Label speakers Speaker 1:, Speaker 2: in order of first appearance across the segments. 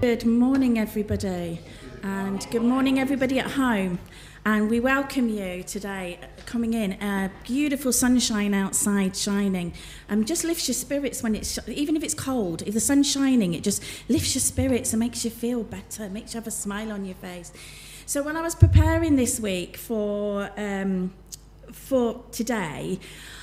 Speaker 1: Good morning, everybody, and good morning, everybody at home. And we welcome you today, coming in, beautiful sunshine outside shining. Just lifts your spirits when it's, even if it's cold, if the sun's shining, it just lifts your spirits and makes you feel better, makes you have a smile on your face. So when I was preparing this week for today,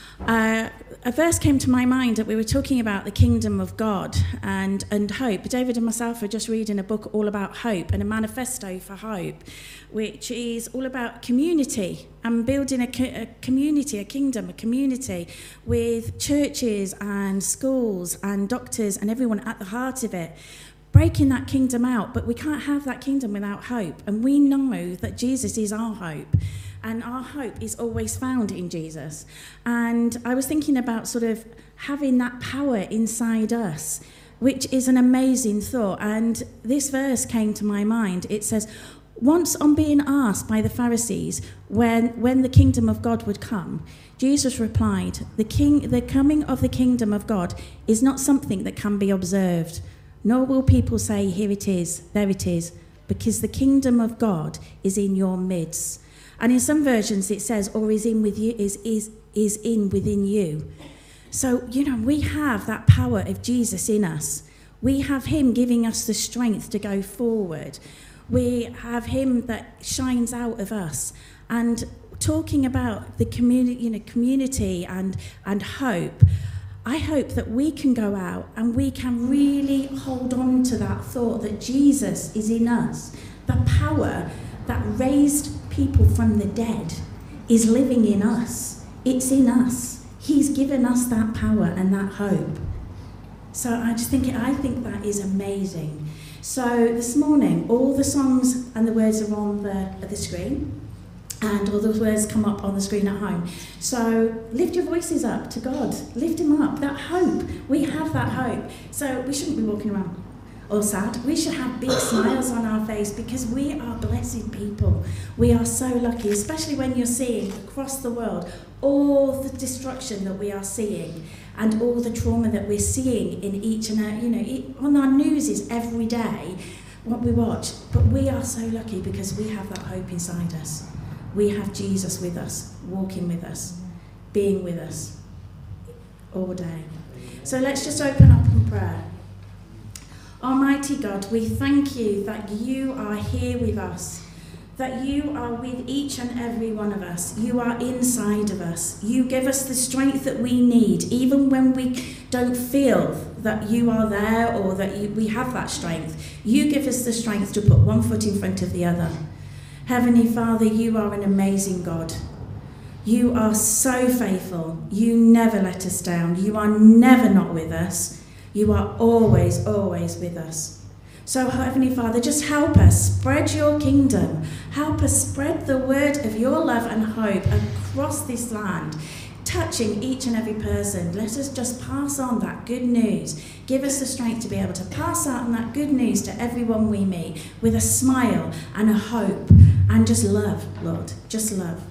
Speaker 1: a verse came to my mind that we were talking about the kingdom of God and hope. David and myself are just reading a book all about hope and a manifesto for hope, which is all about community and building a community, a kingdom, a community with churches and schools and doctors and everyone at the heart of it, breaking that kingdom out. But we can't have that kingdom without hope, and we know that Jesus is our hope. And our hope is always found in Jesus. And I was thinking about sort of having that power inside us, which is an amazing thought. And this verse came to my mind. It says, once on being asked by the Pharisees when the kingdom of God would come, Jesus replied, the coming of the kingdom of God is not something that can be observed, nor will people say, here it is, there it is, because the kingdom of God is in your midst. And in some versions it says, or is in with you, is in within you. So, we have that power of Jesus in us. We have him giving us the strength to go forward. We have him that shines out of us. And talking about the community and hope, I hope that we can go out and we can really hold on to that thought that Jesus is in us. The power that raised people from the dead is living in us. It's in us. He's given us that power and that hope. So I think that is amazing. So this morning, all the songs and the words are on the screen, and all the words come up on the screen at home. So lift your voices up to God. Lift him up. That hope. We have that hope. So we shouldn't be walking around or sad. We should have big smiles on our face because we are blessed people. We are so lucky, especially when you're seeing across the world all the destruction that we are seeing and all the trauma that we're seeing in each and on our news is every day what we watch. But we are so lucky because we have that hope inside us. We have Jesus with us, walking with us, being with us all day. So let's just open up in prayer. Almighty God, we thank you that you are here with us, that you are with each and every one of us. You are inside of us. You give us the strength that we need, even when we don't feel that you are there or that we have that strength. You give us the strength to put one foot in front of the other. Heavenly Father, you are an amazing God. You are so faithful. You never let us down. You are never not with us. You are always, always with us. So, Heavenly Father, just help us spread your kingdom. Help us spread the word of your love and hope across this land, touching each and every person. Let us just pass on that good news. Give us the strength to be able to pass on that good news to everyone we meet with a smile and a hope and just love, Lord, just love.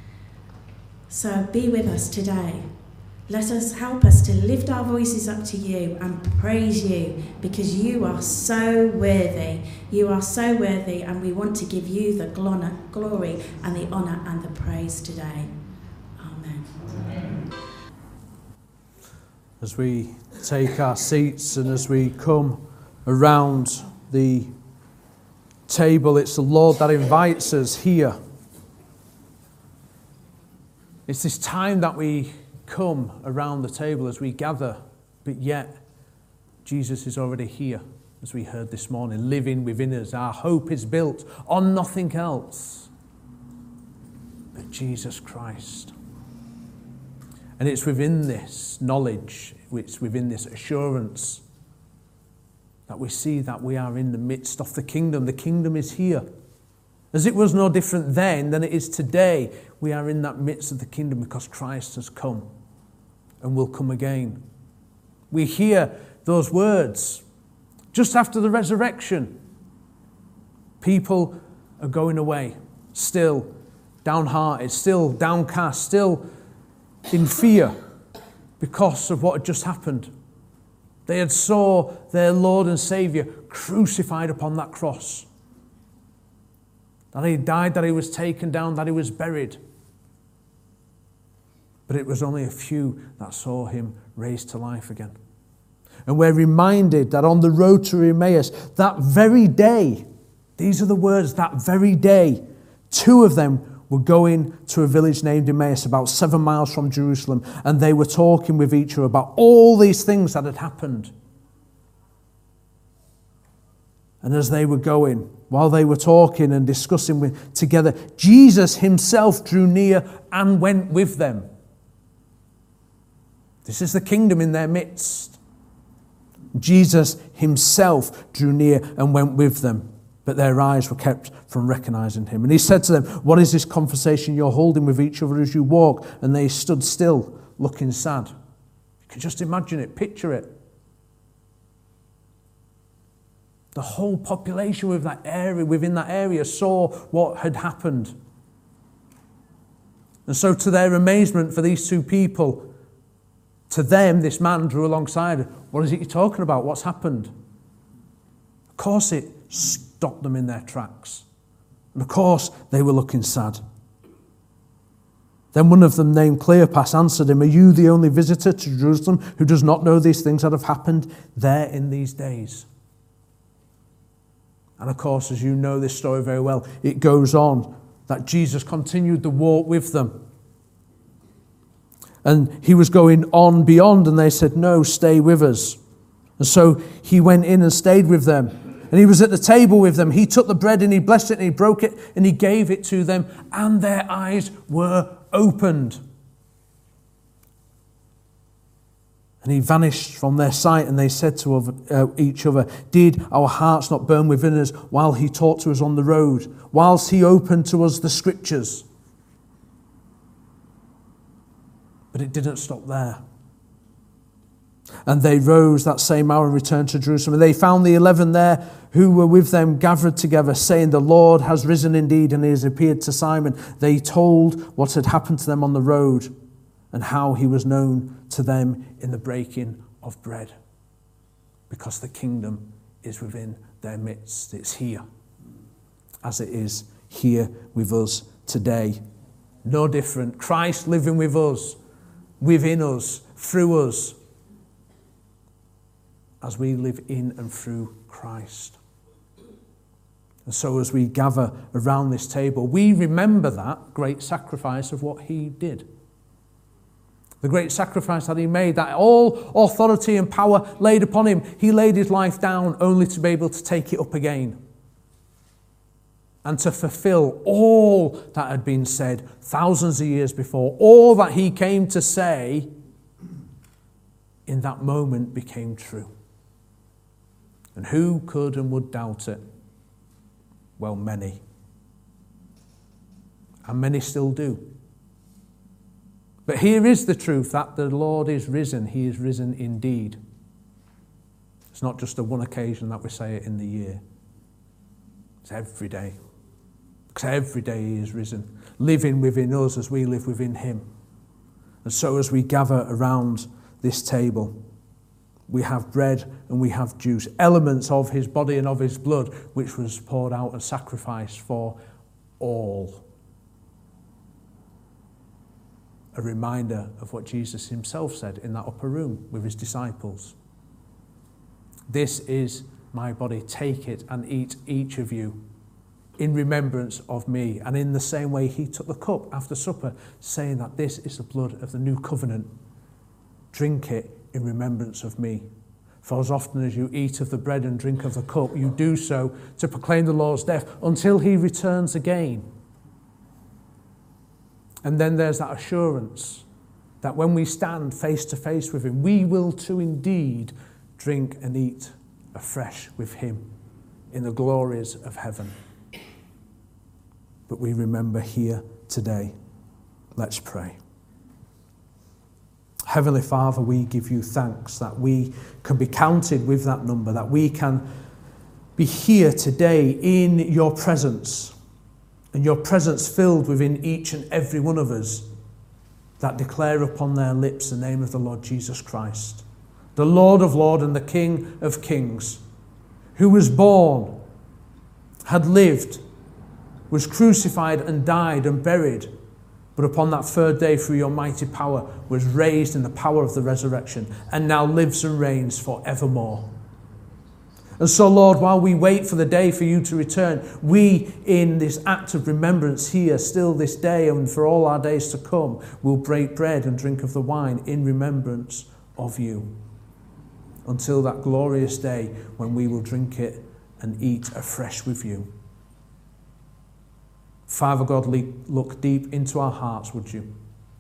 Speaker 1: So be with us today. Let us help us to lift our voices up to you and praise you because you are so worthy. You are so worthy, and we want to give you the glory and the honour and the praise today. Amen.
Speaker 2: As we take our seats and as we come around the table, it's the Lord that invites us here. It's this time that we come around the table as we gather, but yet Jesus is already here, as we heard this morning, living within us. Our hope is built on nothing else but Jesus Christ. And it's within this knowledge, it's within this assurance that we see that we are in the midst of the kingdom. The kingdom is here. As it was no different then than it is today, we are in that midst of the kingdom because Christ has come and will come again. We hear those words just after the resurrection. People are going away, still downhearted, still downcast, still in fear because of what had just happened. They had saw their Lord and Saviour crucified upon that cross. That he died, that he was taken down, that he was buried. But it was only a few that saw him raised to life again. And we're reminded that on the road to Emmaus, that very day, these are the words, that very day, two of them were going to a village named Emmaus, about 7 miles from Jerusalem, and they were talking with each other about all these things that had happened. And as they were going, while they were talking and discussing together, Jesus himself drew near and went with them. This is the kingdom in their midst. Jesus himself drew near and went with them, but their eyes were kept from recognizing him. And he said to them, "What is this conversation you're holding with each other as you walk?" And they stood still, looking sad. You can just imagine it, picture it. The whole population within that area saw what had happened. And so to their amazement for these two people, to them, this man drew alongside. "What is it you're talking about? What's happened?" Of course, it stopped them in their tracks. And of course, they were looking sad. Then one of them, named Cleopas, answered him, "Are you the only visitor to Jerusalem who does not know these things that have happened there in these days?" And of course, as you know this story very well, it goes on that Jesus continued the walk with them. And he was going on beyond, and they said, "No, stay with us." And so he went in and stayed with them. And he was at the table with them. He took the bread and he blessed it and he broke it and he gave it to them, and their eyes were opened. And he vanished from their sight, and they said to each other, "Did our hearts not burn within us while he talked to us on the road, whilst he opened to us the scriptures?" But it didn't stop there. And they rose that same hour and returned to Jerusalem. And they found the 11 there who were with them gathered together, saying, "The Lord has risen indeed, and he has appeared to Simon." They told what had happened to them on the road and how he was known to them in the breaking of bread. Because the kingdom is within their midst. It's here, as it is here with us today. No different. Christ living with us, within us, through us, as we live in and through Christ. And so as we gather around this table, we remember that great sacrifice of what he did. The great sacrifice that he made, that all authority and power laid upon him. He laid his life down only to be able to take it up again. And to fulfill all that had been said thousands of years before. All that he came to say in that moment became true. And who could and would doubt it? Well, many. And many still do. But here is the truth, that the Lord is risen. He is risen indeed. It's not just a one occasion that we say it in the year. It's every day. Because every day he is risen, living within us as we live within him. And so as we gather around this table, we have bread and we have juice, elements of his body and of his blood, which was poured out and sacrificed for all. A reminder of what Jesus himself said in that upper room with his disciples. "This is my body. Take it and eat, each of you, in remembrance of me." And in the same way, he took the cup after supper, saying that this is the blood of the new covenant. Drink it in remembrance of me. For as often as you eat of the bread and drink of the cup, you do so to proclaim the Lord's death until he returns again. And then there's that assurance that when we stand face to face with him, we will too indeed drink and eat afresh with him in the glories of heaven. But we remember here today. Let's pray. Heavenly Father, we give you thanks that we can be counted with that number, that we can be here today in your presence, and your presence filled within each and every one of us that declare upon their lips the name of the Lord Jesus Christ, the Lord of Lords and the King of Kings, who was born, had lived, was crucified and died and buried, but upon that third day through your mighty power was raised in the power of the resurrection and now lives and reigns forevermore. And so, Lord, while we wait for the day for you to return, we, in this act of remembrance here, still this day and for all our days to come, will break bread and drink of the wine in remembrance of you, until that glorious day when we will drink it and eat afresh with you. Father God, look deep into our hearts, would you?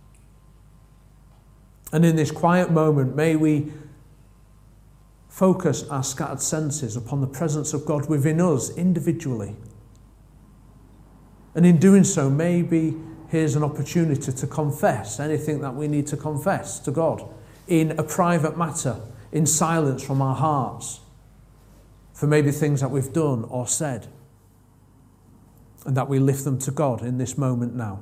Speaker 2: And in this quiet moment, may we focus our scattered senses upon the presence of God within us individually. And in doing so, maybe here's an opportunity to confess anything that we need to confess to God in a private matter, in silence from our hearts, for maybe things that we've done or said, and that we lift them to God in this moment now.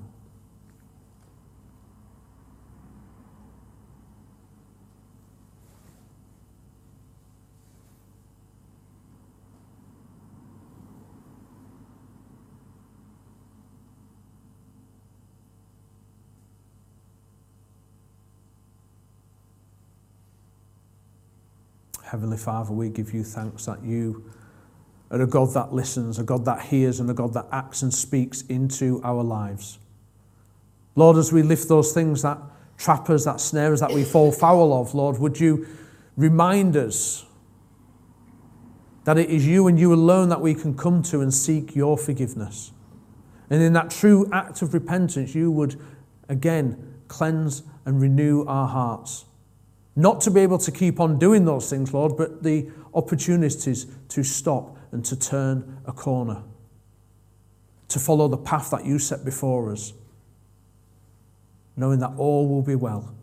Speaker 2: Heavenly Father, we give you thanks that you are a God that listens, a God that hears, and a God that acts and speaks into our lives. Lord, as we lift those things that trap us, that snare us, that we fall foul of, Lord, would you remind us that it is you and you alone that we can come to and seek your forgiveness. And in that true act of repentance, you would again cleanse and renew our hearts. Not to be able to keep on doing those things, Lord, but the opportunities to stop and to turn a corner, to follow the path that you set before us, knowing that all will be well.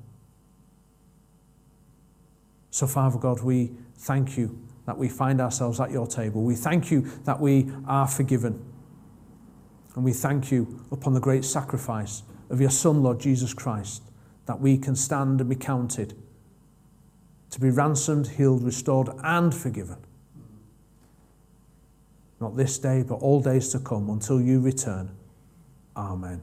Speaker 2: So, Father God, we thank you that we find ourselves at your table. We thank you that we are forgiven. And we thank you upon the great sacrifice of your Son, Lord Jesus Christ, that we can stand and be counted to be ransomed, healed, restored, and forgiven. Not this day, but all days to come, until you return. Amen.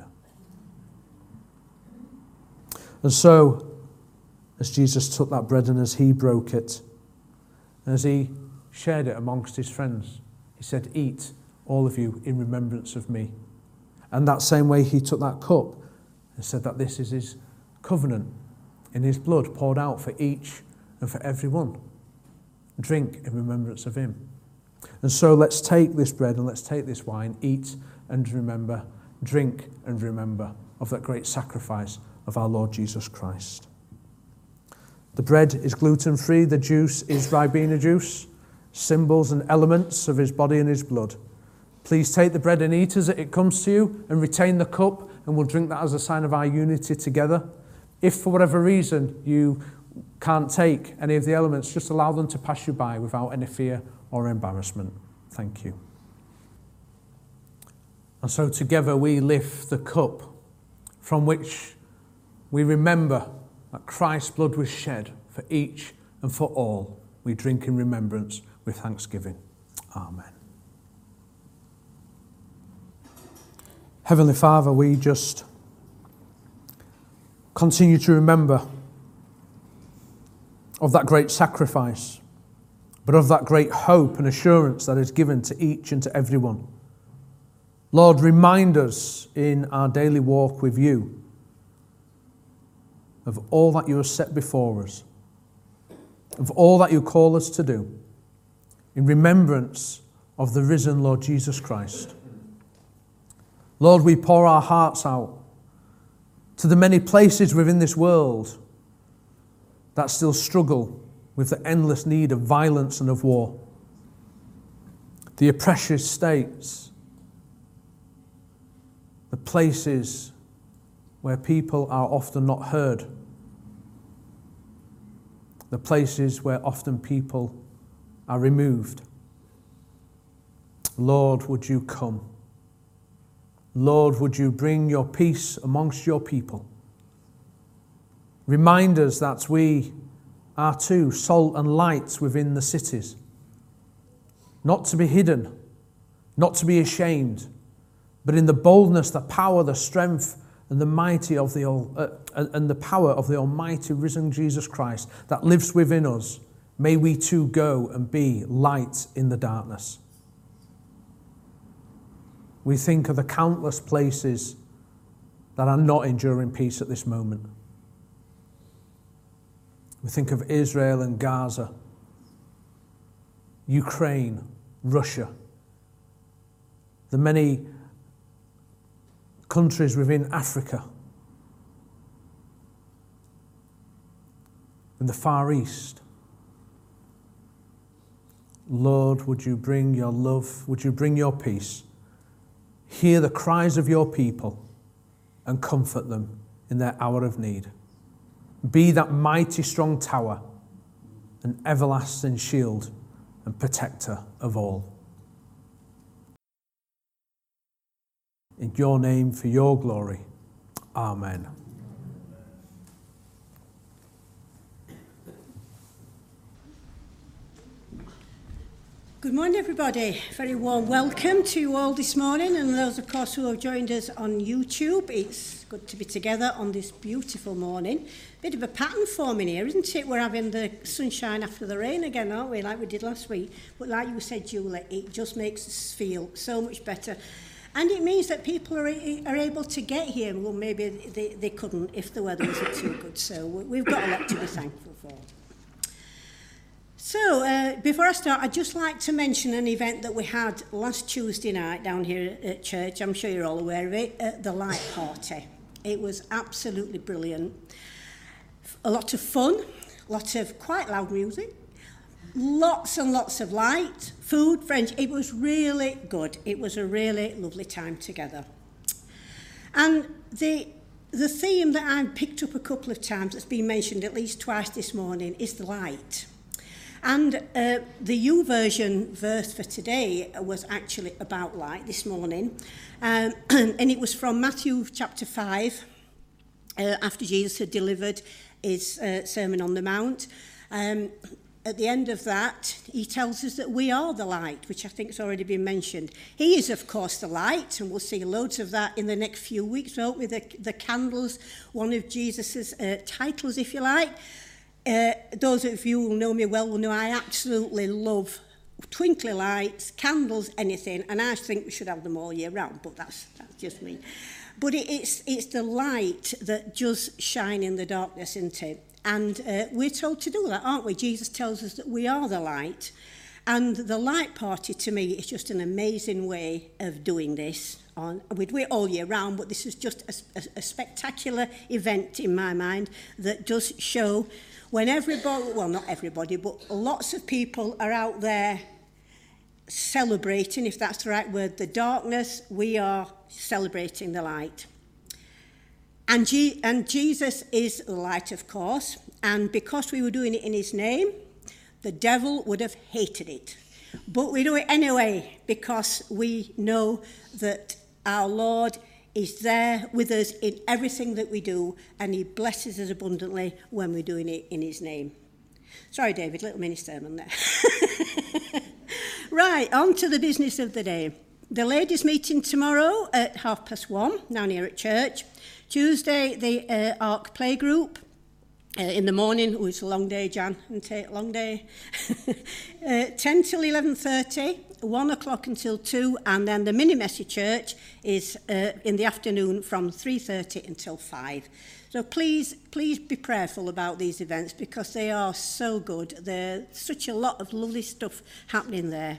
Speaker 2: And so, as Jesus took that bread and as he broke it, and as he shared it amongst his friends, he said, "Eat, all of you, in remembrance of me." And that same way he took that cup and said that this is his covenant in his blood poured out for each and for everyone. Drink in remembrance of him. And so let's take this bread and let's take this wine, eat and remember, drink and remember of that great sacrifice of our Lord Jesus Christ. The bread is gluten-free, the juice is Ribena juice, symbols and elements of his body and his blood. Please take the bread and eat as it comes to you, and retain the cup, and we'll drink that as a sign of our unity together. If for whatever reason you can't take any of the elements, just allow them to pass you by without any fear or embarrassment. Thank you. And so together we lift the cup from which we remember that Christ's blood was shed for each and for all. We drink in remembrance with thanksgiving. Amen. Heavenly Father, we just continue to remember of that great sacrifice, but of that great hope and assurance that is given to each and to everyone. Lord, remind us in our daily walk with you of all that you have set before us, of all that you call us to do, in remembrance of the risen Lord Jesus Christ. Lord, we pour our hearts out to the many places within this world that still struggle with the endless need of violence and of war. The oppressive states, the places where people are often not heard, the places where often people are removed. Lord, would you come? Lord, would you bring your peace amongst your people? Remind us that we are too salt and light within the cities. not to be hidden, not to be ashamed, but in the boldness, the power, the strength, and the mighty of and the power of the almighty risen Jesus Christ that lives within us, may we too go and be light in the darkness. We think of the countless places that are not enduring peace at this moment. We think of Israel and Gaza, Ukraine, Russia, the many countries within Africa, in the Far East. Lord, would you bring your love, would you bring your peace, hear the cries of your people and comfort them in their hour of need. Be that mighty strong tower, an everlasting shield and protector of all. In your name, for your glory. Amen.
Speaker 3: Good morning, everybody. Very warm welcome to you all this morning, and those, of course, who have joined us on YouTube. It's good to be together on this beautiful morning. Bit of a pattern forming here, isn't it? We're having the sunshine after the rain again, aren't we, like we did last week? But like you said, Julie, it just makes us feel so much better. And it means that people are able to get here. Well, maybe they couldn't if the weather wasn't too good. So we've got a lot to be thankful for. So, before I start, I'd just like to mention an event that we had last Tuesday night down here at church. I'm sure you're all aware of it, the Light Party. It was absolutely brilliant. A lot of fun, lots of quite loud music, lots and lots of light, food, French. It was really good. It was a really lovely time together. And the theme that I've picked up a couple of times, that's been mentioned at least twice this morning, is the light. And the YouVersion verse for today was actually about light this morning. And it was from Matthew chapter 5, after Jesus had delivered his Sermon on the Mount. At the end of that, he tells us that we are the light, which I think has already been mentioned. He is, of course, the light, and we'll see loads of that in the next few weeks, won't we? The candles, one of Jesus's titles, if you like. Those of you who know me well will know I absolutely love twinkly lights, candles, anything, and I think we should have them all year round, but that's just me. But it's the light that does shine in the darkness, isn't it? And we're told to do that, aren't we? Jesus tells us that we are the light. And the Light Party, to me, is just an amazing way of doing this. We do it all year round, but this is just a spectacular event in my mind that does show when everybody, well, not everybody, but lots of people are out there celebrating, if that's the right word, the darkness. We are celebrating the light. And Jesus is the light, of course, and because we were doing it in his name, the devil would have hated it. But we do it anyway because we know that our Lord is there with us in everything that we do, and he blesses us abundantly when we're doing it in his name. Sorry, David, little mini sermon there. Right, on to the business of the day. The ladies' meeting tomorrow at 1:30 down here at church. Tuesday, the ARC playgroup. In the morning, it's a long day, Jan, isn't it? Long day. 10 till 11:30, 1 o'clock until 2, and then the mini-messy church is in the afternoon from 3:30 until 5. So please be prayerful about these events because they are so good. There's such a lot of lovely stuff happening there.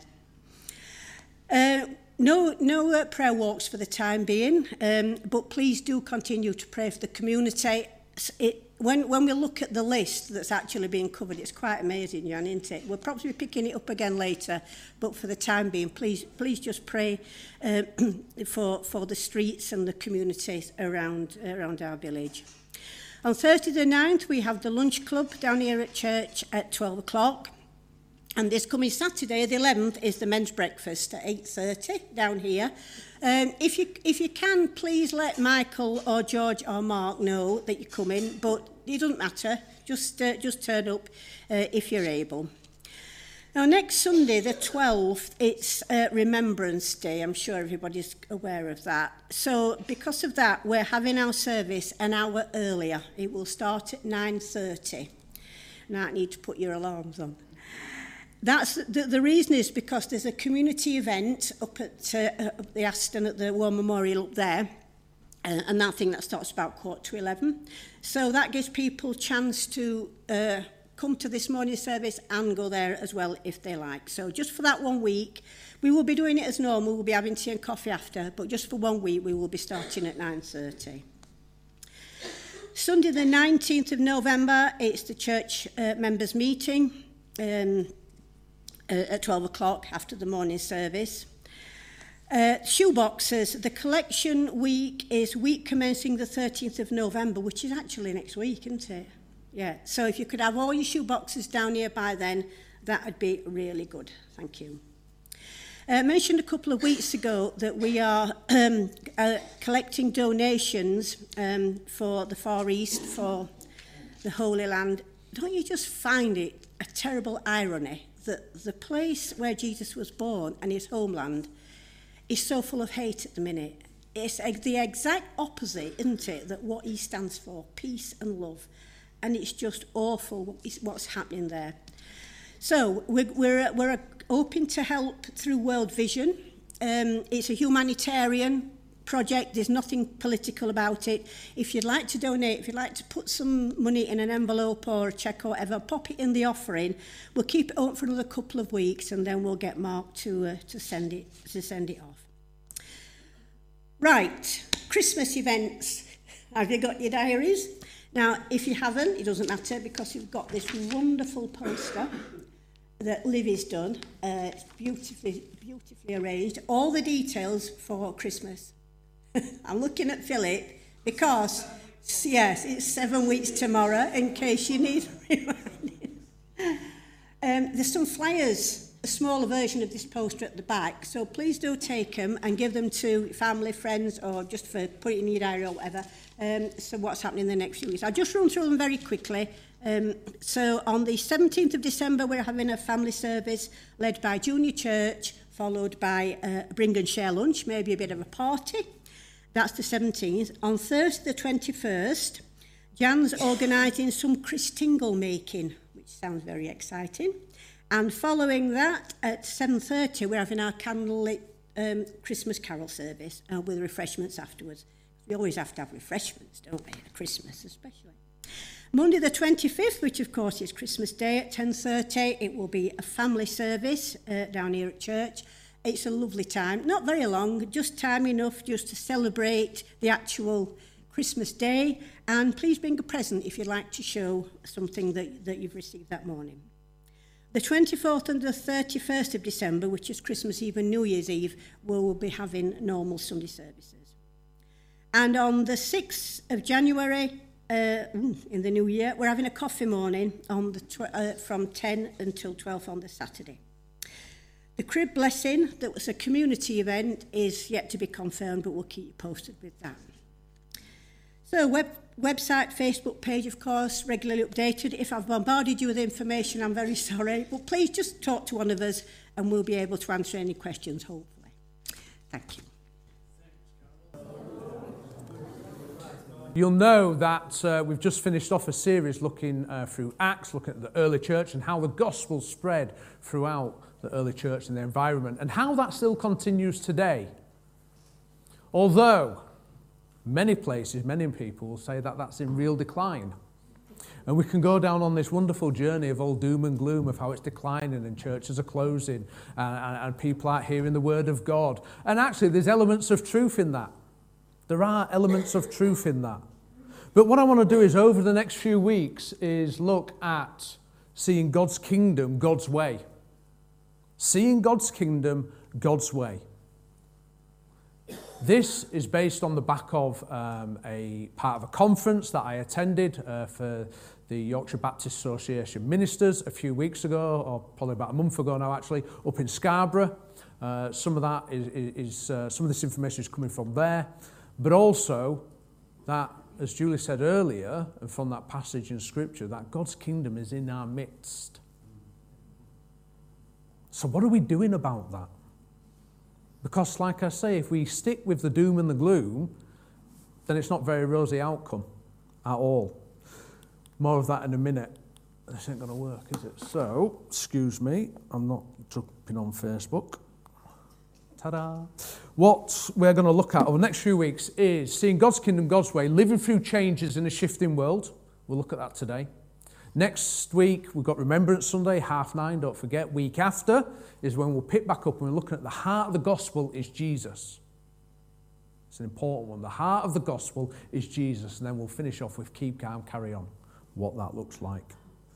Speaker 3: No prayer walks for the time being, but please do continue to pray for the community. When we look at the list that's actually being covered, it's quite amazing, Jan, isn't it? We'll probably be picking it up again later, but for the time being, please just pray for the streets and the communities around our village. On Thursday the 9th, we have the lunch club down here at church at 12 o'clock. And this coming Saturday, the 11th, is the men's breakfast at 8:30 down here. If you can, please let Michael or George or Mark know that you're coming, but it doesn't matter. Just turn up if you're able. Now, next Sunday, the 12th, it's Remembrance Day. I'm sure everybody's aware of that. So because of that, we're having our service an hour earlier. It will start at 9:30. Now, I need to put your alarms on. That's the reason is because there's a community event up at the Aston at the War Memorial up there. And that thing that starts about 11:15. So that gives people a chance to come to this morning's service and go there as well if they like. So just for that 1 week, we will be doing it as normal. We'll be having tea and coffee after, but just for 1 week, we will be starting at 9:30. Sunday the 19th of November, it's the church members' meeting at 12 o'clock after the morning service. Shoeboxes, the collection week is week commencing the 13th of November, which is actually next week, isn't it? Yeah, so if you could have all your shoeboxes down here by then, that would be really good. Thank you. I mentioned a couple of weeks ago that we are collecting donations for the Far East, for the Holy Land. Don't you just find it a terrible irony that the place where Jesus was born and his homeland is so full of hate at the minute? It's the exact opposite, isn't it, that what he stands for, peace and love. And it's just awful what's happening there. So we're hoping to help through World Vision. It's a humanitarian project. There's nothing political about it. If you'd like to donate, if you'd like to put some money in an envelope or a cheque or whatever, pop it in the offering. We'll keep it open for another couple of weeks, and then we'll get Mark to send it off. Right, Christmas events. Have you got your diaries? Now, if you haven't, it doesn't matter, because you've got this wonderful poster that Livy's done. It's beautifully arranged. All the details for Christmas. I'm looking at Philip because, yes, it's 7 weeks tomorrow, in case you need reminding. There's some flyers, a smaller version of this poster at the back, so please do take them and give them to family, friends, or just for put it in your diary or whatever. So what's happening in the next few weeks. I'll just run through them very quickly. So on the 17th of December, we're having a family service led by Junior Church, followed by a bring and share lunch, maybe a bit of a party. That's the 17th. On Thursday, the 21st, Jan's organising some Christingle making, which sounds very exciting. And following that, at 7:30, we're having our candlelit Christmas carol service with refreshments afterwards. We always have to have refreshments, don't we, at Christmas especially. Monday the 25th, which of course is Christmas Day at 10:30, it will be a family service down here at church. It's a lovely time, not very long, just time enough just to celebrate the actual Christmas Day. And please bring a present if you'd like to show something that you've received that morning. The 24th and the 31st of December, which is Christmas Eve and New Year's Eve, we'll be having normal Sunday services. And on the 6th of January, in the new year, we're having a coffee morning on from 10 until 12 on the Saturday. The crib blessing, that was a community event, is yet to be confirmed, but we'll keep you posted with that. So website, Facebook page, of course, regularly updated. If I've bombarded you with information, I'm very sorry. But please just talk to one of us and we'll be able to answer any questions, hopefully. Thank you.
Speaker 2: You'll know that we've just finished off a series looking through Acts, looking at the early church and how the gospel spread throughout the early church and the environment, and how that still continues today. Although many places, many people will say that that's in real decline. And we can go down on this wonderful journey of all doom and gloom of how it's declining and churches are closing and people aren't hearing the word of God. And actually there's elements of truth in that. There are elements of truth in that. But what I want to do is over the next few weeks is look at seeing God's kingdom God's way. Seeing God's kingdom God's way. This is based on the back of a part of a conference that I attended for the Yorkshire Baptist Association ministers a few weeks ago, or probably about a month ago now actually, up in Scarborough. Some of that is some of this information is coming from there, but also that, as Julie said earlier, and from that passage in Scripture, that God's kingdom is in our midst. So what are we doing about that? Because, like I say, if we stick with the doom and the gloom, then it's not very rosy outcome at all. More of that in a minute. This ain't going to work, is it? So, excuse me, I'm not jumping on Facebook. Ta-da! What we're going to look at over the next few weeks is seeing God's kingdom, God's way, living through changes in a shifting world. We'll look at that today. Next week, we've got Remembrance Sunday, 9:30, don't forget. Week after is when we'll pick back up and we're looking at the heart of the gospel is Jesus. It's an important one. The heart of the gospel is Jesus. And then we'll finish off with Keep Calm, Carry On, what that looks like.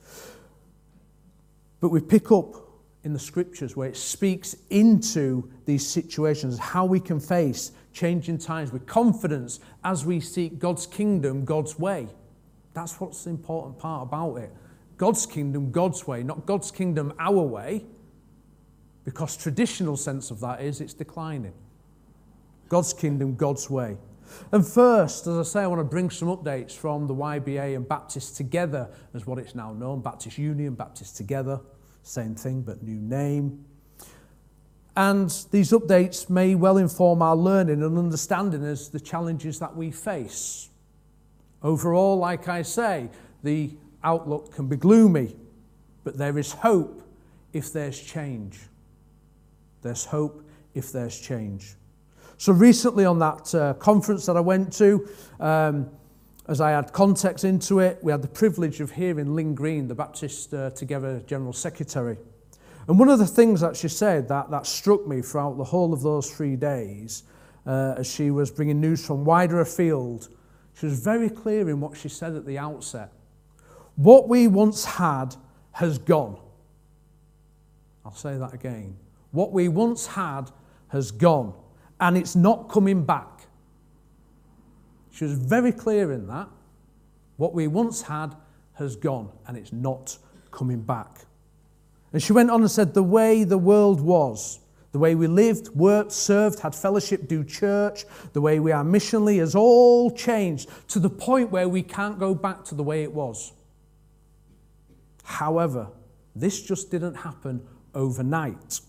Speaker 2: But we pick up in the scriptures where it speaks into these situations, how we can face changing times with confidence as we seek God's kingdom, God's way. That's what's the important part about it. God's kingdom, God's way, not God's kingdom, our way, because traditional sense of that is it's declining. God's kingdom, God's way. And first, as I say, I want to bring some updates from the YBA and Baptist Together, as what it's now known, Baptist Union, Baptist Together, same thing but new name. And these updates may well inform our learning and understanding as the challenges that we face. Overall, like I say, the outlook can be gloomy, but there is hope if there's change. There's hope if there's change. So recently on that conference that I went to, as I had context into it, we had the privilege of hearing Lynn Green, the Baptist Together General Secretary. And one of the things that she said that struck me throughout the whole of those 3 days, as she was bringing news from wider afield, she was very clear in what she said at the outset. What we once had has gone. I'll say that again. What we once had has gone, and it's not coming back. She was very clear in that. What we once had has gone, and it's not coming back. And she went on and said, the way the world was, the way we lived, worked, served, had fellowship, do church, the way we are missionally has all changed to the point where we can't go back to the way it was. However, this just didn't happen overnight.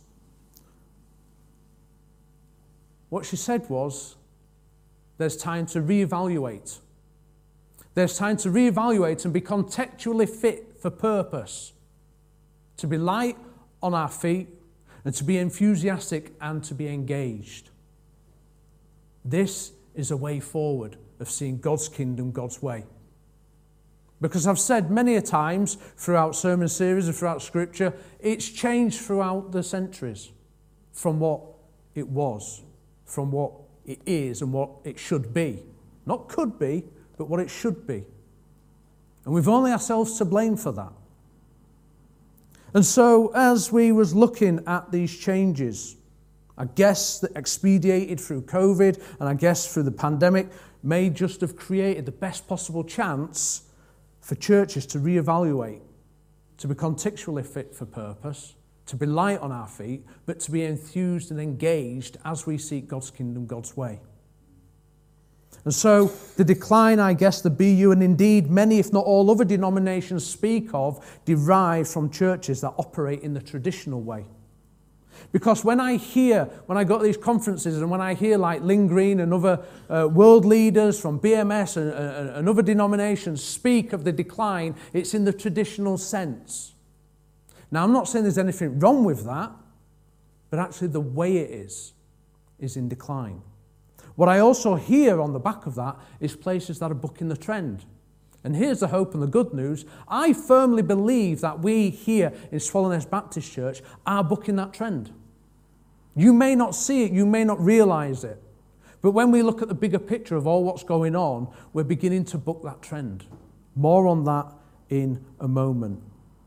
Speaker 2: What she said was, there's time to reevaluate. There's time to reevaluate and be contextually fit for purpose. To be light on our feet, and to be enthusiastic and to be engaged. This is a way forward of seeing God's kingdom, God's way. Because I've said many a times throughout sermon series and throughout scripture, it's changed throughout the centuries from what it was, from what it is and what it should be. Not could be, but what it should be. And we've only ourselves to blame for that. And so, as we was looking at these changes, I guess that expedited through COVID, and I guess through the pandemic, may just have created the best possible chance for churches to reevaluate, to be contextually fit for purpose, to be light on our feet, but to be enthused and engaged as we seek God's kingdom, God's way. And so the decline, I guess, the BU, and indeed many, if not all other denominations speak of, derive from churches that operate in the traditional way. Because when I go to these conferences and when I hear like Lynn Green and other world leaders from BMS and other denominations speak of the decline, it's in the traditional sense. Now, I'm not saying there's anything wrong with that, but actually the way it is in decline. What I also hear on the back of that is places that are bucking the trend. And here's the hope and the good news. I firmly believe that we here in Swallownest Baptist Church are bucking that trend. You may not see it, you may not realise it. But when we look at the bigger picture of all what's going on, we're beginning to buck that trend. More on that in a moment.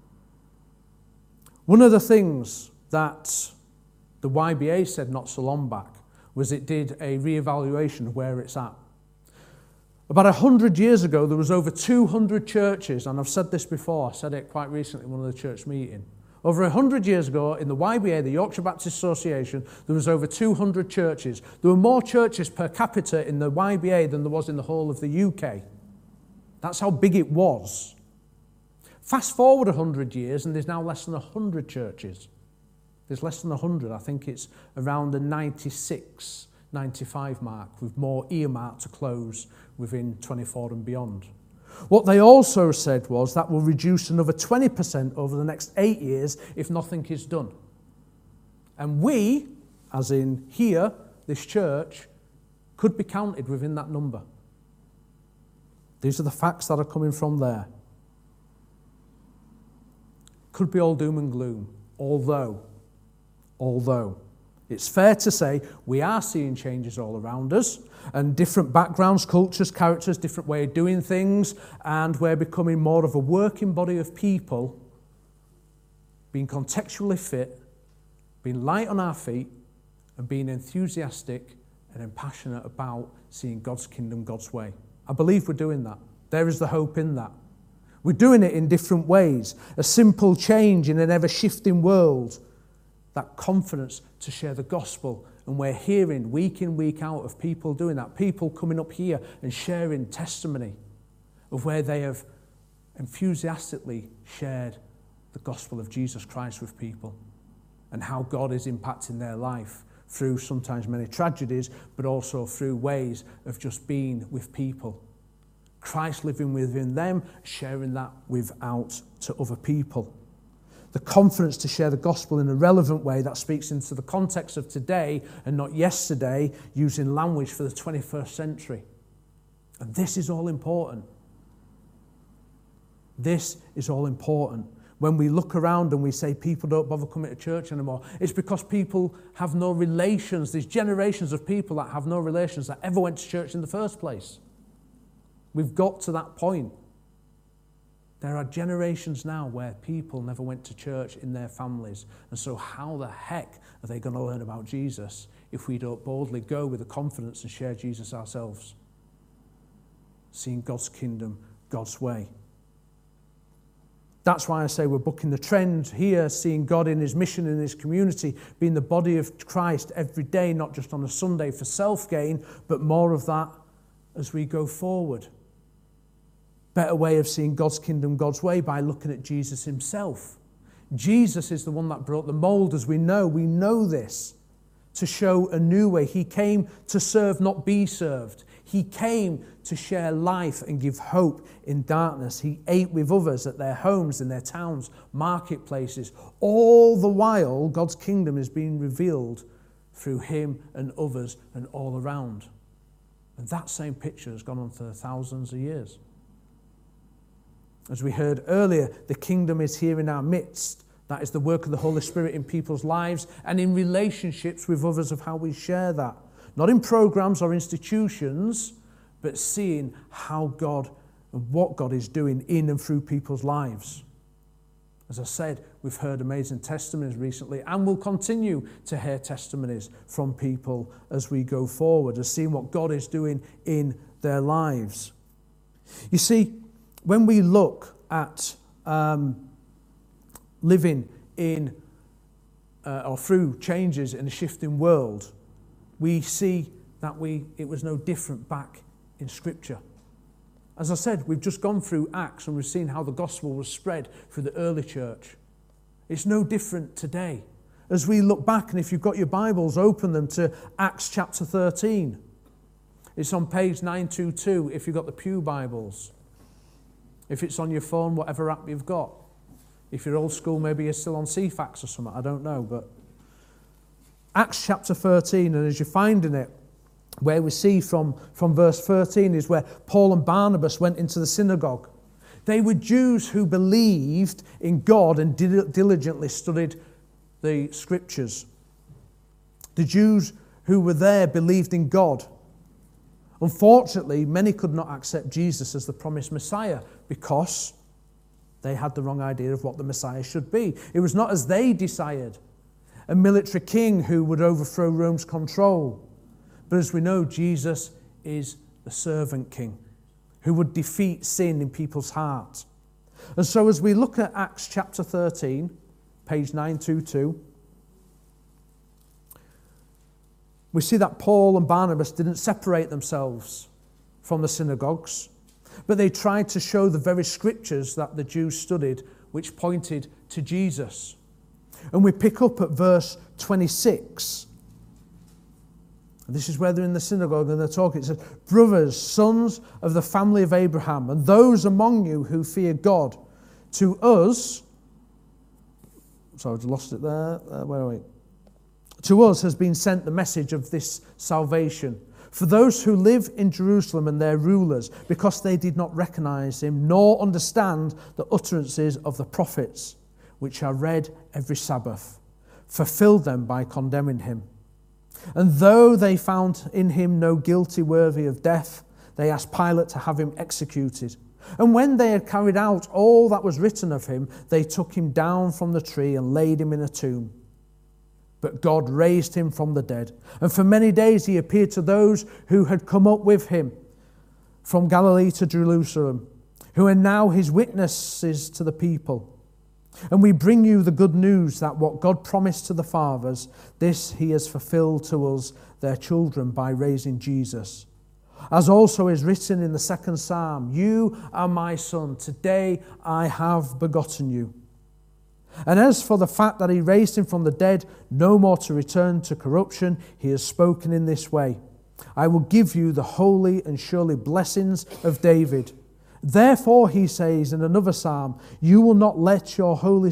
Speaker 2: One of the things that the YBA said not so long back was it did a re-evaluation of where it's at. About 100 years ago, there was over 200 churches, and I've said this before, I said it quite recently in one of the church meetings. Over 100 years ago, in the YBA, the Yorkshire Baptist Association, there was over 200 churches. There were more churches per capita in the YBA than there was in the whole of the UK. That's how big it was. Fast forward 100 years, and there's now less than 100 churches. There's less than 100. I think it's around the 96, 95 mark, with more earmarked to close within 24 and beyond. What they also said was that will reduce another 20% over the next 8 years if nothing is done. And we, as in here, this church, could be counted within that number. These are the facts that are coming from there. Could be all doom and gloom, although it's fair to say we are seeing changes all around us, and different backgrounds, cultures, characters, different way of doing things, and we're becoming more of a working body of people, being contextually fit, being light on our feet, and being enthusiastic and passionate about seeing God's kingdom, God's way. I believe we're doing that. There is the hope in that. We're doing it in different ways. A simple change in an ever-shifting world. That confidence to share the gospel. And we're hearing week in, week out of people doing that. People coming up here and sharing testimony of where they have enthusiastically shared the gospel of Jesus Christ with people. And how God is impacting their life through sometimes many tragedies, but also through ways of just being with people. Christ living within them, sharing that out to other people. The confidence to share the gospel in a relevant way that speaks into the context of today and not yesterday, using language for the 21st century. And this is all important. This is all important. When we look around and we say people don't bother coming to church anymore, it's because people have no relations. There's generations of people that have no relations that ever went to church in the first place. We've got to that point. There are generations now where people never went to church in their families. And so how the heck are they going to learn about Jesus if we don't boldly go with the confidence and share Jesus ourselves? Seeing God's kingdom, God's way. That's why I say we're bucking the trend here, seeing God in his mission in his community, being the body of Christ every day, not just on a Sunday for self-gain, but more of that as we go forward. Better way of seeing God's kingdom, God's way, by looking at Jesus himself. Jesus is the one that brought the mold, as we know this, to show a new way. He came to serve, not be served. He came to share life and give hope in darkness. He ate with others at their homes, in their towns, marketplaces. All the while, God's kingdom is being revealed through him and others and all around. And that same picture has gone on for thousands of years. As we heard earlier, the kingdom is here in our midst. That is the work of the Holy Spirit in people's lives and in relationships with others of how we share that. Not in programs or institutions, but seeing how God and what God is doing in and through people's lives. As I said, we've heard amazing testimonies recently and will continue to hear testimonies from people as we go forward, as seeing what God is doing in their lives. You see, when we look at living in or through changes in a shifting world, we see that it was no different back in Scripture. As I said, we've just gone through Acts and we've seen how the gospel was spread through the early church. It's no different today. As we look back, and if you've got your Bibles, open them to Acts chapter 13. It's on page 922 if you've got the Pew Bibles. If it's on your phone, whatever app you've got. If you're old school, maybe you're still on CFAX or something, I don't know. But Acts chapter 13, and as you're finding it, where we see from verse 13 is where Paul and Barnabas went into the synagogue. They were Jews who believed in God and diligently studied the Scriptures. The Jews who were there believed in God. Unfortunately, many could not accept Jesus as the promised Messiah because they had the wrong idea of what the Messiah should be. It was not as they desired, a military king who would overthrow Rome's control. But as we know, Jesus is the servant king who would defeat sin in people's hearts. And so as we look at Acts chapter 13, page 922, we see that Paul and Barnabas didn't separate themselves from the synagogues, but they tried to show the very scriptures that the Jews studied, which pointed to Jesus. And we pick up at verse 26. This is where they're in the synagogue and they're talking. It says, brothers, sons of the family of Abraham, and those among you who fear God, to us, sorry, I lost it there. Where are we? To us has been sent the message of this salvation. For those who live in Jerusalem and their rulers, because they did not recognize him, nor understand the utterances of the prophets, which are read every Sabbath, fulfilled them by condemning him. And though they found in him no guilty worthy of death, they asked Pilate to have him executed. And when they had carried out all that was written of him, they took him down from the tree and laid him in a tomb. But God raised him from the dead. And for many days he appeared to those who had come up with him from Galilee to Jerusalem, who are now his witnesses to the people. And we bring you the good news that what God promised to the fathers, this he has fulfilled to us, their children, by raising Jesus. As also is written in the 2nd Psalm, you are my son, today I have begotten you. And as for the fact that he raised him from the dead, no more to return to corruption, he has spoken in this way, I will give you the holy and surely blessings of David. Therefore, he says in another psalm, you will not let your Holy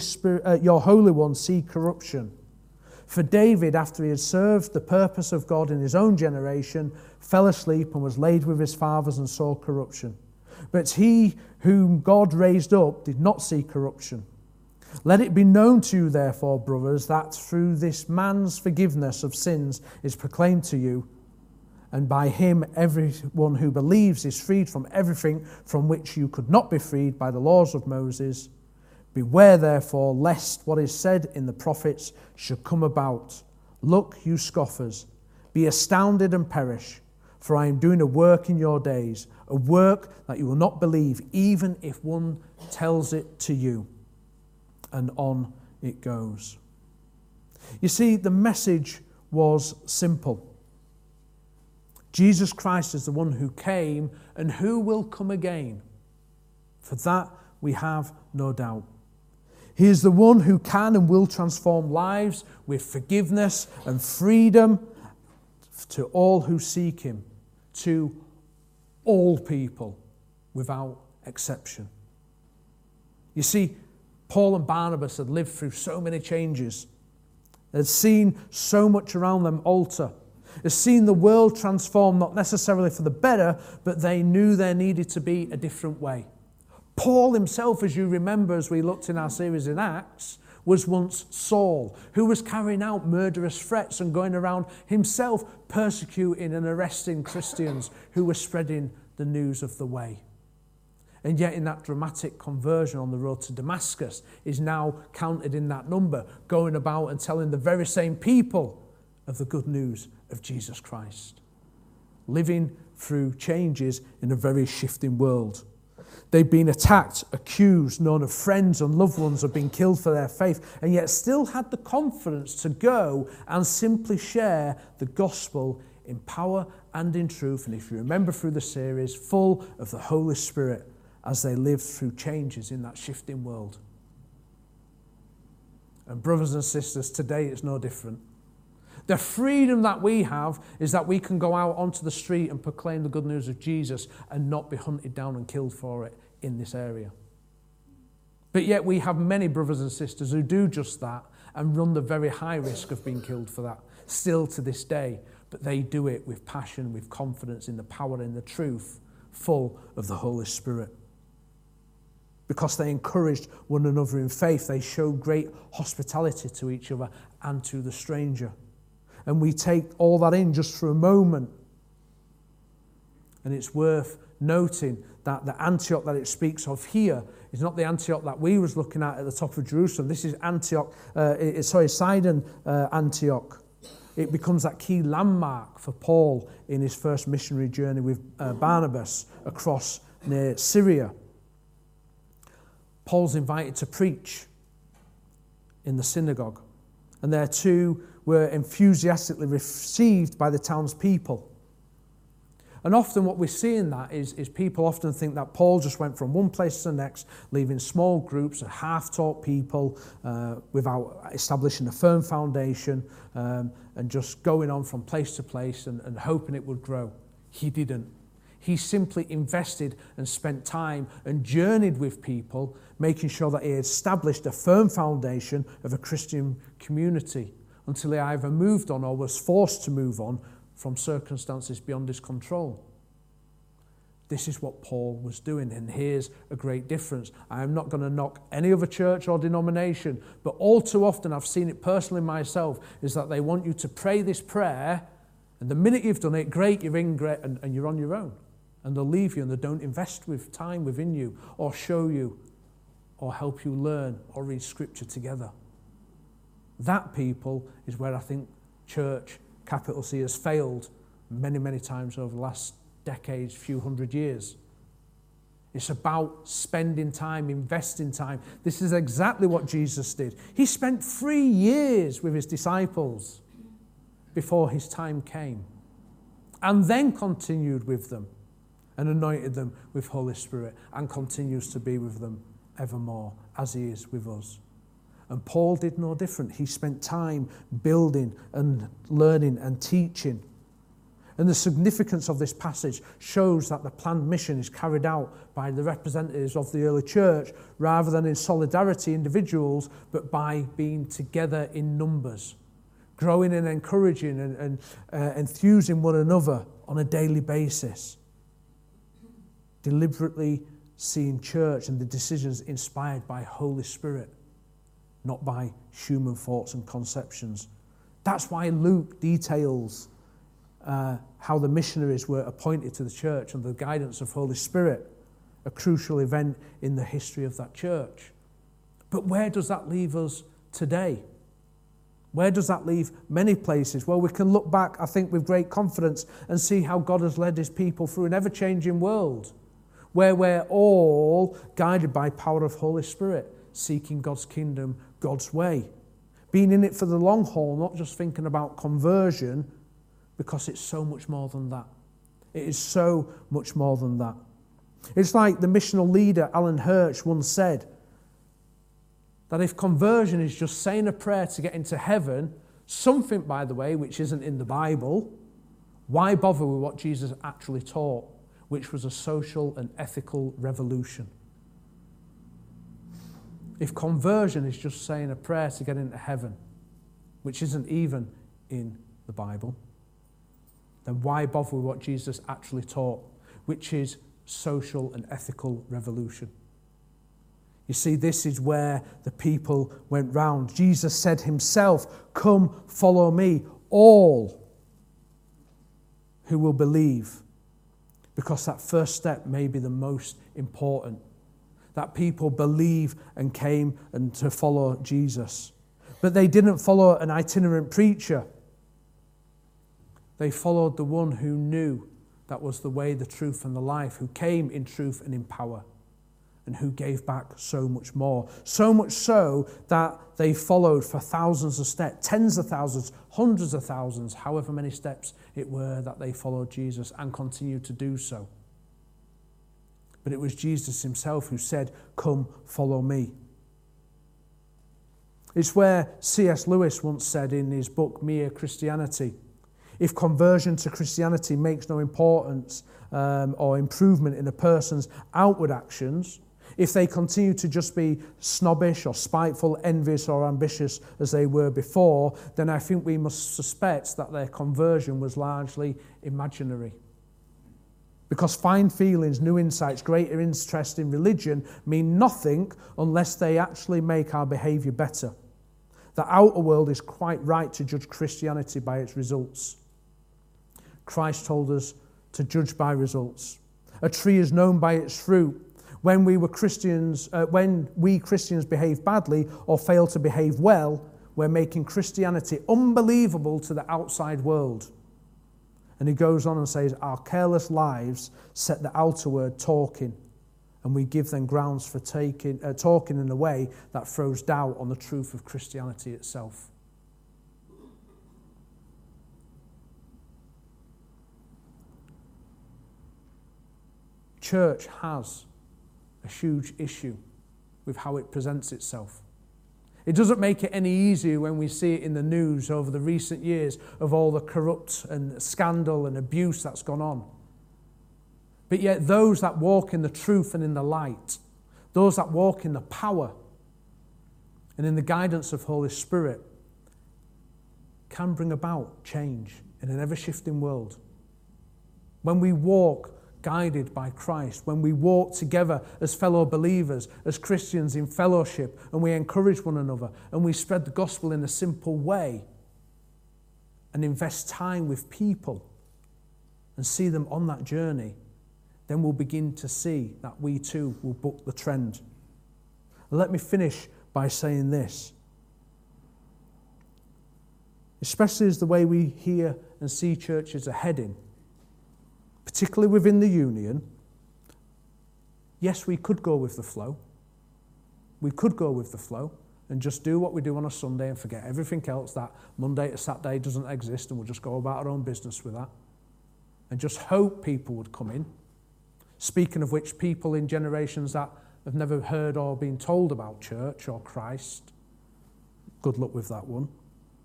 Speaker 2: One see corruption. For David, after he had served the purpose of God in his own generation, fell asleep and was laid with his fathers and saw corruption. But he whom God raised up did not see corruption. Let it be known to you, therefore, brothers, that through this man's forgiveness of sins is proclaimed to you, and by him everyone who believes is freed from everything from which you could not be freed by the laws of Moses. Beware, therefore, lest what is said in the prophets should come about. Look, you scoffers, be astounded and perish, for I am doing a work in your days, a work that you will not believe, even if one tells it to you. And on it goes. You see, the message was simple. Jesus Christ is the one who came and who will come again. For that we have no doubt. He is the one who can and will transform lives with forgiveness and freedom to all who seek him, to all people without exception. You see, Paul and Barnabas had lived through so many changes. They'd seen so much around them alter. They'd seen the world transform, not necessarily for the better, but they knew there needed to be a different way. Paul himself, as you remember as we looked in our series in Acts, was once Saul, who was carrying out murderous threats and going around himself persecuting and arresting Christians who were spreading the news of the way. And yet in that dramatic conversion on the road to Damascus is now counted in that number, going about and telling the very same people of the good news of Jesus Christ. Living through changes in a very shifting world. They've been attacked, accused, known of friends and loved ones have been killed for their faith, and yet still had the confidence to go and simply share the gospel in power and in truth. And if you remember through the series, full of the Holy Spirit, as they lived through changes in that shifting world. And brothers and sisters, today it's no different. The freedom that we have is that we can go out onto the street and proclaim the good news of Jesus and not be hunted down and killed for it in this area. But yet we have many brothers and sisters who do just that and run the very high risk of being killed for that, still to this day. But they do it with passion, with confidence in the power and the truth, full of the Holy Spirit. Because they encouraged one another in faith, they showed great hospitality to each other and to the stranger. And we take all that in just for a moment. And it's worth noting that the Antioch that it speaks of here is not the Antioch that we was looking at the top of Jerusalem. This is Sidon Antioch. It becomes that key landmark for Paul in his first missionary journey with Barnabas across near Syria. Paul's invited to preach in the synagogue, and there too were enthusiastically received by the townspeople. And often what we see in that is people often think that Paul just went from one place to the next, leaving small groups of half-taught people without establishing a firm foundation and just going on from place to place and hoping it would grow. He didn't. He simply invested and spent time and journeyed with people, making sure that he established a firm foundation of a Christian community until he either moved on or was forced to move on from circumstances beyond his control. This is what Paul was doing, and here's a great difference. I am not going to knock any other church or denomination, but all too often, I've seen it personally myself, is that they want you to pray this prayer, and the minute you've done it, great, you're in, great, and you're on your own. And they'll leave you, and they don't invest with time within you, or show you, or help you learn, or read scripture together. That, people, is where I think church, capital C, has failed many, many times over the last decades, few hundred years. It's about spending time, investing time. This is exactly what Jesus did. He spent 3 years with his disciples before his time came, and then continued with them and anointed them with Holy Spirit, and continues to be with them evermore as he is with us. And Paul did no different. He spent time building and learning and teaching. And the significance of this passage shows that the planned mission is carried out by the representatives of the early church rather than in solidarity individuals, but by being together in numbers, growing and encouraging and enthusing one another on a daily basis, deliberately seeing church and the decisions inspired by Holy Spirit, not by human thoughts and conceptions. That's why Luke details how the missionaries were appointed to the church under the guidance of Holy Spirit, a crucial event in the history of that church. But where does that leave us today? Where does that leave many places? Well, we can look back, I think, with great confidence and see how God has led his people through an ever-changing world, where we're all guided by power of Holy Spirit, seeking God's kingdom, God's way. Being in it for the long haul, not just thinking about conversion, because it's so much more than that. It is so much more than that. It's like the missional leader Alan Hirsch once said, that if conversion is just saying a prayer to get into heaven, something, by the way, which isn't in the Bible, why bother with what Jesus actually taught, which was a social and ethical revolution? If conversion is just saying a prayer to get into heaven, which isn't even in the Bible, then why bother with what Jesus actually taught, which is social and ethical revolution? You see, this is where the people went round. Jesus said himself, "Come, follow me, all who will believe," because that first step may be the most important. That people believe and came and to follow Jesus. But they didn't follow an itinerant preacher. They followed the one who knew that was the way, the truth, and the life, who came in truth and in power, and who gave back so much more. So much so that they followed for thousands of steps, tens of thousands, hundreds of thousands, however many steps it were that they followed Jesus and continued to do so. But it was Jesus himself who said, "Come, follow me." It's where C.S. Lewis once said in his book, Mere Christianity, if conversion to Christianity makes no importance or improvement in a person's outward actions, if they continue to just be snobbish or spiteful, envious or ambitious as they were before, then I think we must suspect that their conversion was largely imaginary. Because fine feelings, new insights, greater interest in religion mean nothing unless they actually make our behaviour better. The outer world is quite right to judge Christianity by its results. Christ told us to judge by results. A tree is known by its fruit. When we Christians behave badly or fail to behave well, we're making Christianity unbelievable to the outside world. And he goes on and says, our careless lives set the outer world talking, and we give them grounds for talking in a way that throws doubt on the truth of Christianity itself. church has a huge issue with how it presents itself. It doesn't make it any easier when we see it in the news over the recent years of all the corrupt and scandal and abuse that's gone on. But yet those that walk in the truth and in the light, those that walk in the power and in the guidance of Holy Spirit, can bring about change in an ever-shifting world. When we walk guided by Christ, when we walk together as fellow believers, as Christians in fellowship, and we encourage one another, and we spread the gospel in a simple way, and invest time with people, and see them on that journey, then we'll begin to see that we too will buck the trend. Let me finish by saying this. Especially as the way we hear and see churches are heading, particularly within the union, yes, we could go with the flow. We could go with the flow and just do what we do on a Sunday and forget everything else, that Monday to Saturday doesn't exist, and we'll just go about our own business with that. And just hope people would come in. Speaking of which, people in generations that have never heard or been told about church or Christ, good luck with that one.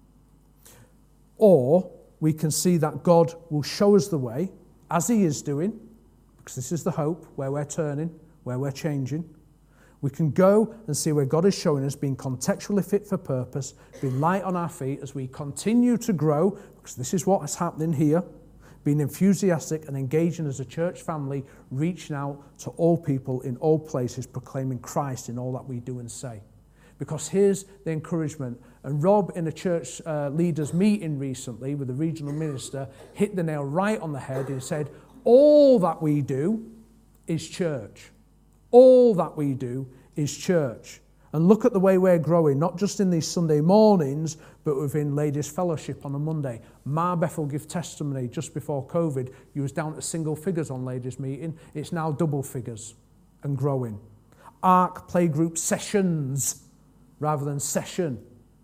Speaker 2: Or we can see that God will show us the way, as he is doing, because this is the hope, where we're turning, where we're changing. We can go and see where God is showing us, being contextually fit for purpose, being light on our feet as we continue to grow, because this is what is happening here, being enthusiastic and engaging as a church family, reaching out to all people in all places, proclaiming Christ in all that we do and say. Because here's the encouragement. And Rob, in a church leaders meeting recently with the regional minister, hit the nail right on the head and said, all that we do is church. All that we do is church. And look at the way we're growing, not just in these Sunday mornings, but within Ladies' Fellowship on a Monday. Marbeth will give testimony just before COVID. You was down to single figures on Ladies' Meeting. It's now double figures and growing. ARC playgroup sessions rather than session.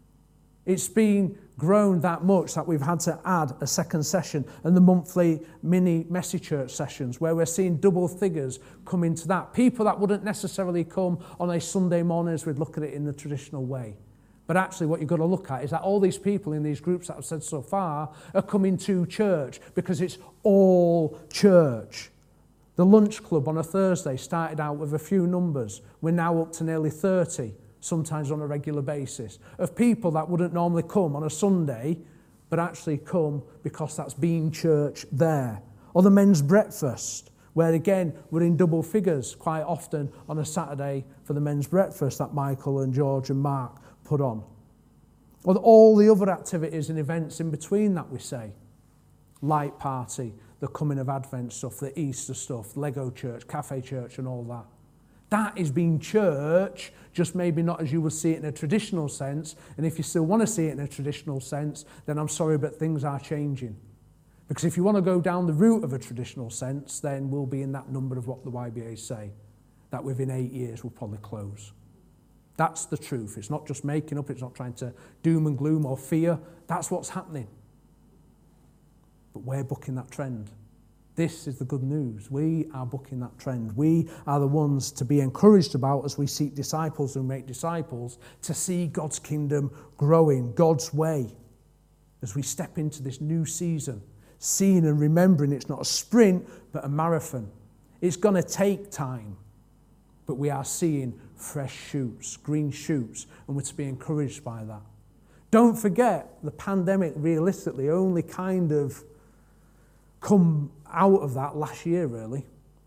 Speaker 2: It's been grown that much that we've had to add a second session, and the monthly mini messy church sessions where we're seeing double figures come into that. People that wouldn't necessarily come on a Sunday morning as we'd look at it in the traditional way. But actually what you've got to look at is that all these people in these groups that I've said so far are coming to church because it's all church. The lunch club on a Thursday started out with a few numbers. We're now up to nearly 30. Sometimes on a regular basis, of people that wouldn't normally come on a Sunday, but actually come because that's been church there. Or the men's breakfast, where again, we're in double figures quite often on a Saturday for the men's breakfast that Michael and George and Mark put on. Or all the other activities and events in between that we say. Light party, the coming of Advent stuff, the Easter stuff, Lego church, cafe church and all that. That is being church, just maybe not as you would see it in a traditional sense. And if you still want to see it in a traditional sense, then I'm sorry, but things are changing. Because if you want to go down the route of a traditional sense, then we'll be in that number of what the YBA say, that within 8 years we'll probably close. That's the truth. It's not just making up, it's not trying to doom and gloom or fear. That's what's happening. But we're bucking that trend. This is the good news. We are bucking that trend. We are the ones to be encouraged about as we seek disciples and make disciples, to see God's kingdom growing, God's way, as we step into this new season, seeing and remembering it's not a sprint, but a marathon. It's going to take time, but we are seeing fresh shoots, green shoots, and we're to be encouraged by that. Don't forget, the pandemic realistically only kind of come out of that last year, really.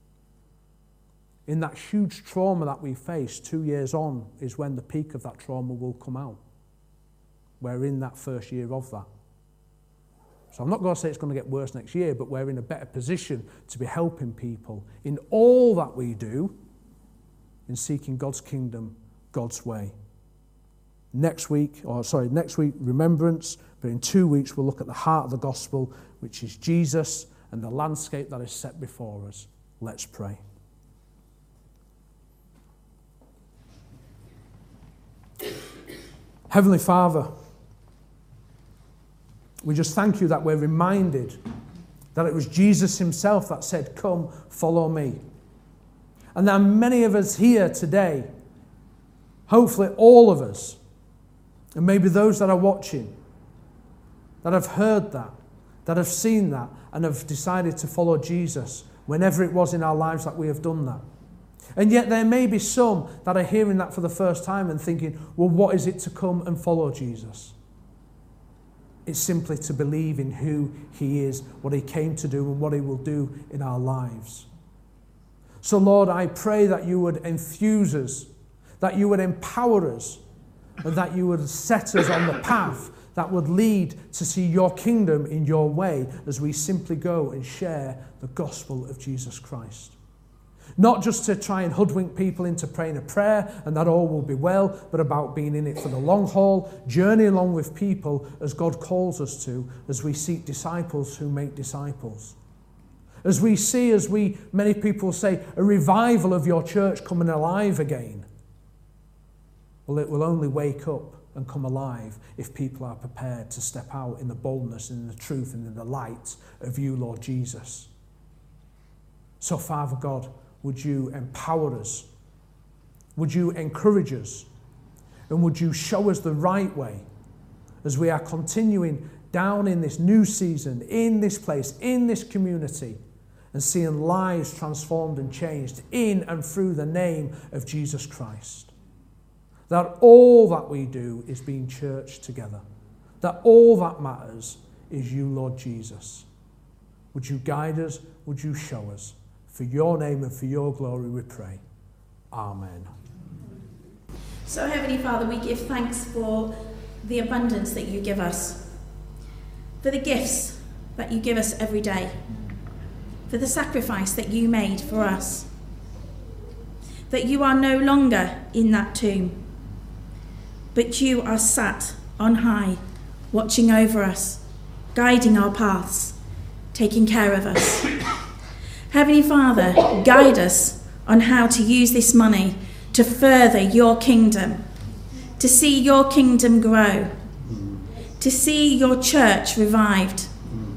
Speaker 2: In that huge trauma that we faced 2 years on is when the peak of that trauma will come out. We're in that first year of that. So I'm not going to say it's going to get worse next year, but we're in a better position to be helping people in all that we do in seeking God's kingdom, God's way. Next week, remembrance, but in 2 weeks we'll look at the heart of the gospel, which is Jesus and the landscape that is set before us. Let's pray. Heavenly Father, we just thank you that we're reminded that it was Jesus himself that said, "Come, follow me." And there are many of us here today, hopefully all of us, and maybe those that are watching, that have heard that have seen that, and have decided to follow Jesus whenever it was in our lives that we have done that. And yet there may be some that are hearing that for the first time and thinking, well, what is it to come and follow Jesus? It's simply to believe in who he is, what he came to do, and what he will do in our lives. So, Lord, I pray that you would infuse us, that you would empower us, and that you would set us on the path that would lead to see your kingdom in your way as we simply go and share the gospel of Jesus Christ. Not just to try and hoodwink people into praying a prayer and that all will be well, but about being in it for the long haul, journey along with people as God calls us to, as we seek disciples who make disciples. As we see, many people say, a revival of your church coming alive again. Well, it will only wake up and come alive if people are prepared to step out in the boldness and in the truth and in the light of you, Lord Jesus. So, Father God, would you empower us? Would you encourage us? And would you show us the right way as we are continuing down in this new season, in this place, in this community, and seeing lives transformed and changed in and through the name of Jesus Christ? That all that we do is being church together. That all that matters is you, Lord Jesus. Would you guide us? Would you show us? For your name and for your glory we pray. Amen.
Speaker 1: So, Heavenly Father, we give thanks for the abundance that you give us, for the gifts that you give us every day, for the sacrifice that you made for us, that you are no longer in that tomb, but you are sat on high, watching over us, guiding our paths, taking care of us. Heavenly Father, guide us on how to use this money to further your kingdom, to see your kingdom grow, to see your church revived,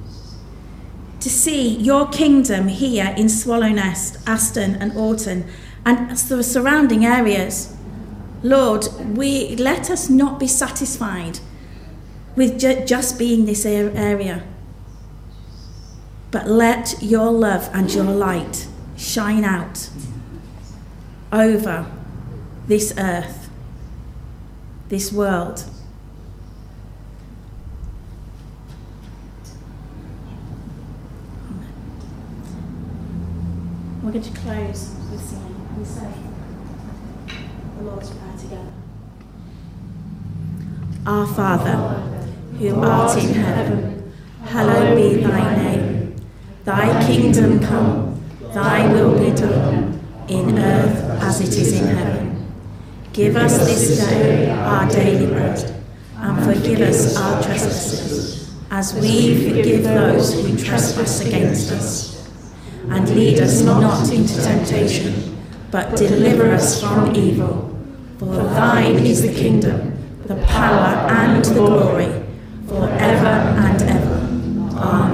Speaker 1: to see your kingdom here in Swallownest, Aston and Alton, and the surrounding areas. Lord, let us not be satisfied with just being this area, but let your love and your light shine out over this earth, this world. We're going to close with singing. We say the Lord's Prayer together. Our Father, who art in heaven, hallowed be thy name. Thy kingdom come, thy will be done, in earth as it is in heaven. Give us this day our daily bread, and forgive us our trespasses, as we forgive those who trespass against us. And lead us not into temptation, but deliver us from evil. For thine is the kingdom, the power and the glory, forever and ever. Amen.